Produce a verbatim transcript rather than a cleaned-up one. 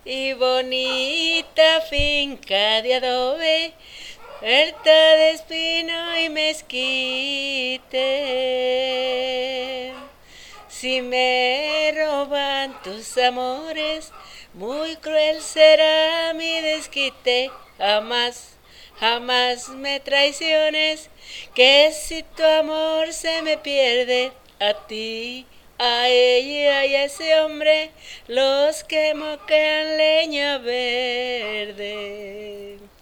y bonita finca de adobe, huerta de espino y mezquite. Si me roban tus amores, muy cruel será mi desquite. Jamás, jamás me traiciones, que si tu amor se me pierde, a ti, a ella y a ese hombre los quemo que leña verde.